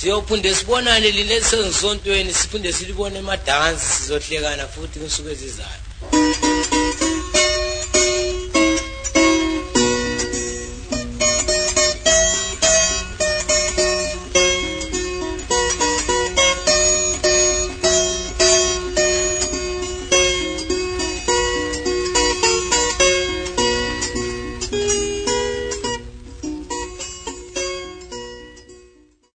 siyophinde sibonane lilesenzontweni siphinde silibone emadansi sizohlekana futhi kusuku ezizayo